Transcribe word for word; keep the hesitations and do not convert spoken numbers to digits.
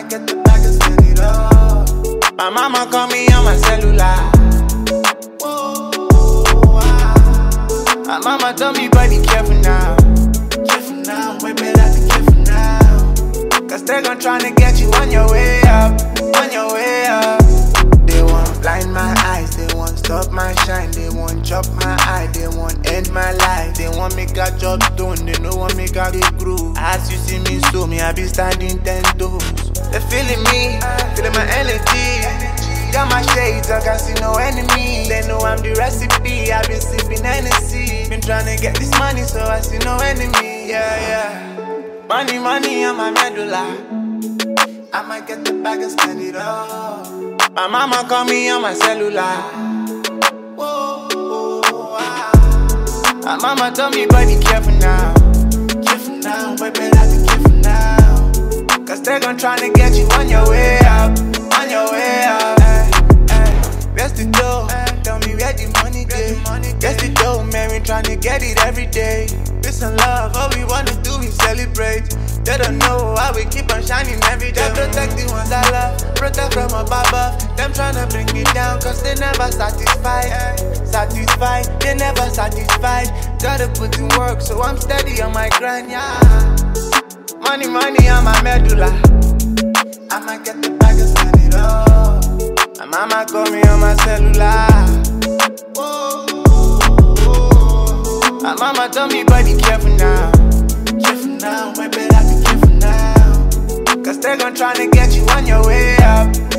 might get the bag and spend it all. My mama call me on my cellular. Whoa, ah. My mama told me, buddy, careful now. Careful now, way better be careful now. Cause they're gon' tryna get you on your way up, on your way up. They won't blind my eyes, they won't stop my shine. They won't chop my eye, they won't end my life. They want me got job done, they know want me got it groove. As you see me, so me, I be standing ten toes. They feeling me, feeling my energy. Got my shades, I can see no enemy. They know I'm the recipe, I've been sipping Hennessy. Been tryna get this money, so I see no enemy, yeah, yeah. Money, money on my medulla. I might get the bag and spend it all. My mama call me on my cellular. Whoa, ah. My mama told me, buddy, careful now. Careful now, way better be careful now. Cause they're gon' tryna get you on your way up, on your way up. Where's the dough? Tell me where the money day. Where's the dough, man? We tryna get it every day. Peace and love, all we wanna do is celebrate. They don't know how we keep on shining every day. They protect the ones I love, protect from above. Them tryna bring me down, cause they never satisfied. Satisfied, they never satisfied. Gotta put in work, so I'm steady on my grind, yeah. Money, money on my medulla. I might get the bag and spend it all. My mama call me on my cellular. Whoa, whoa. My mama told me, buddy, careful now. Careful now, way better be careful now. Cause they're gon' tryna get you on your way up.